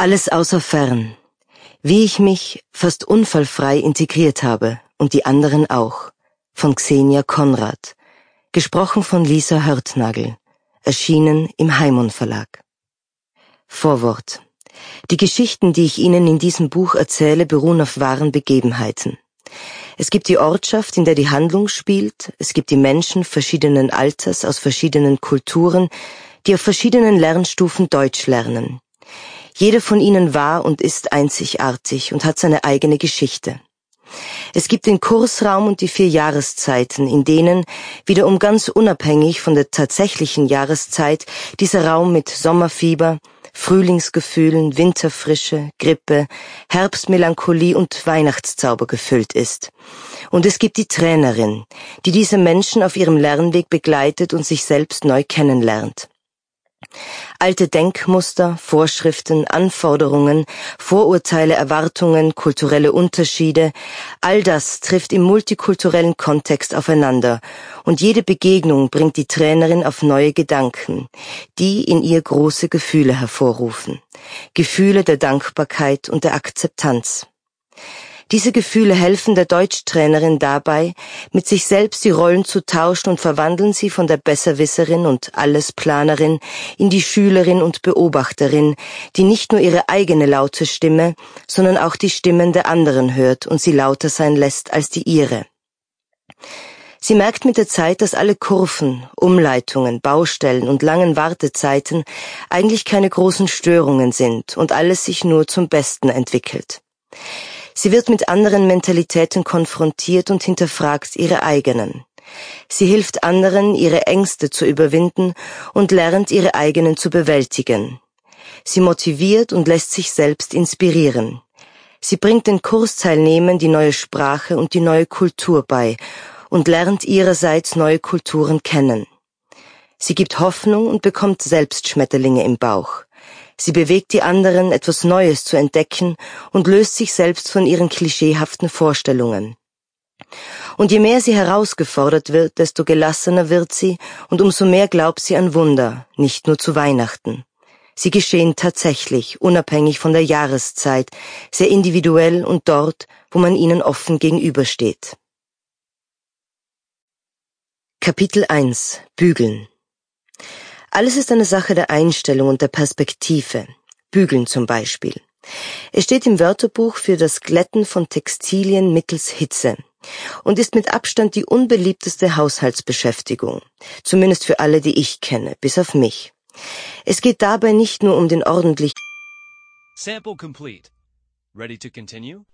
Alles außer Fern. Wie ich mich fast unfallfrei integriert habe und die anderen auch. Von Xenia Konrad. Gesprochen von Lisa Hörtnagel. Erschienen im Haimon Verlag. Vorwort. Die Geschichten, die ich Ihnen in diesem Buch erzähle, beruhen auf wahren Begebenheiten. Es gibt die Ortschaft, in der die Handlung spielt, es gibt die Menschen verschiedenen Alters aus verschiedenen Kulturen, die auf verschiedenen Lernstufen Deutsch lernen. Jeder von ihnen war und ist einzigartig und hat seine eigene Geschichte. Es gibt den Kursraum und die 4 Jahreszeiten, in denen, wiederum ganz unabhängig von der tatsächlichen Jahreszeit, dieser Raum mit Sommerfieber, Frühlingsgefühlen, Winterfrische, Grippe, Herbstmelancholie und Weihnachtszauber gefüllt ist. Und es gibt die Trainerin, die diese Menschen auf ihrem Lernweg begleitet und sich selbst neu kennenlernt. Alte Denkmuster, Vorschriften, Anforderungen, Vorurteile, Erwartungen, kulturelle Unterschiede, all das trifft im multikulturellen Kontext aufeinander und jede Begegnung bringt die Trainerin auf neue Gedanken, die in ihr große Gefühle hervorrufen. Gefühle der Dankbarkeit und der Akzeptanz. Diese Gefühle helfen der Deutschtrainerin dabei, mit sich selbst die Rollen zu tauschen und verwandeln sie von der Besserwisserin und Allesplanerin in die Schülerin und Beobachterin, die nicht nur ihre eigene laute Stimme, sondern auch die Stimmen der anderen hört und sie lauter sein lässt als die ihre. Sie merkt mit der Zeit, dass alle Kurven, Umleitungen, Baustellen und langen Wartezeiten eigentlich keine großen Störungen sind und alles sich nur zum Besten entwickelt. Sie wird mit anderen Mentalitäten konfrontiert und hinterfragt ihre eigenen. Sie hilft anderen, ihre Ängste zu überwinden und lernt, ihre eigenen zu bewältigen. Sie motiviert und lässt sich selbst inspirieren. Sie bringt den Kursteilnehmern die neue Sprache und die neue Kultur bei und lernt ihrerseits neue Kulturen kennen. Sie gibt Hoffnung und bekommt selbst Schmetterlinge im Bauch. Sie bewegt die anderen, etwas Neues zu entdecken und löst sich selbst von ihren klischeehaften Vorstellungen. Und je mehr sie herausgefordert wird, desto gelassener wird sie und umso mehr glaubt sie an Wunder, nicht nur zu Weihnachten. Sie geschehen tatsächlich, unabhängig von der Jahreszeit, sehr individuell und dort, wo man ihnen offen gegenübersteht. Kapitel 1: Bügeln. Alles ist eine Sache der Einstellung und der Perspektive. Bügeln zum Beispiel. Es steht im Wörterbuch für das Glätten von Textilien mittels Hitze und ist mit Abstand die unbeliebteste Haushaltsbeschäftigung, zumindest für alle, die ich kenne, bis auf mich. Es geht dabei nicht nur um den ordentlichen Sample complete. Ready to continue?